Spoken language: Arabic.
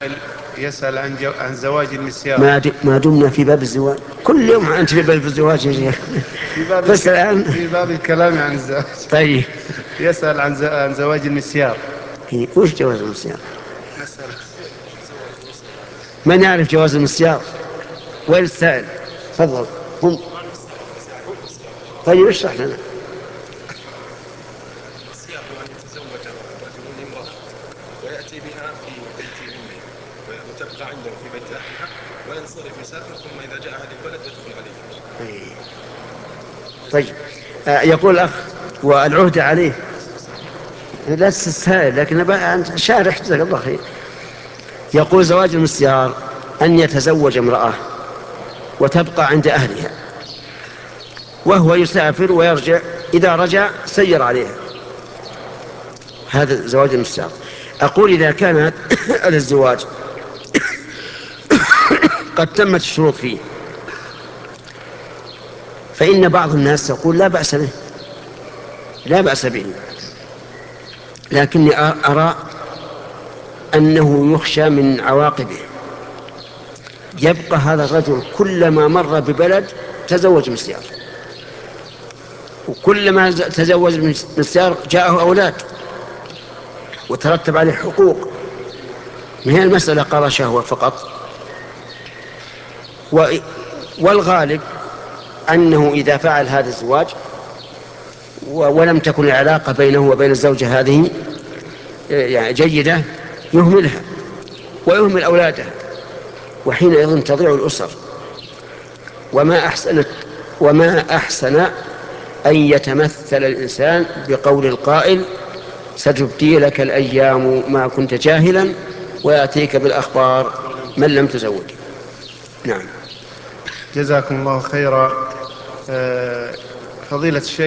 يسأل عن زواج المسيار. ما دمنا في باب الزواج، كل يوم أنت في باب الزواج يا شيخ. بس الآن في باب الكلام عن الزواج. طيب. يسأل عن زواج المسيار. وش جواز المسيار؟ مسألة. من يعرف جواز المسيار؟ وين السائل؟ تفضل. هم. طيب اشرح لنا. المسيار هو أن يتزوج رجل امرأة ويأتي بها في بيت أمه وتبقى عنده في بيت أهلها وينصرف يسافر، ثم إذا جاء أهل البلد يدخل عليه. طيب. يقول الأخ والعهدة عليه. لا تستسهل، لكن أنت شارح جزاك الله خير. يقول زواج المسيار أن يتزوج امرأة وتبقى عند أهلها وهو يسافر ويرجع، إذا رجع سير عليها. هذا زواج المسيار. أقول إذا كان هذا الزواج قد تمت الشروط فيه، فإن بعض الناس يقول لا بأس به، لا بأس به، لكني أرى أنه يخشى من عواقبه. يبقى هذا الرجل كلما مر ببلد تزوج مسيار، وكلما تزوج مسيار جاءه أولاد وترتب عليه حقوق. ما هي المسألة قضى شهوة فقط. والغالب أنه إذا فعل هذا الزواج ولم تكن العلاقة بينه وبين الزوجة هذه يعني جيدة، يهملها ويهمل أولاده، وحينئذ تضيع الأسر. وما أحسن أن يتمثل الإنسان بقول القائل: ستبدي لك الأيام ما كنت جاهلا ويأتيك بالأخبار من لم تزوج. نعم. جزاكم الله خيرا. فضيلة الشيخ.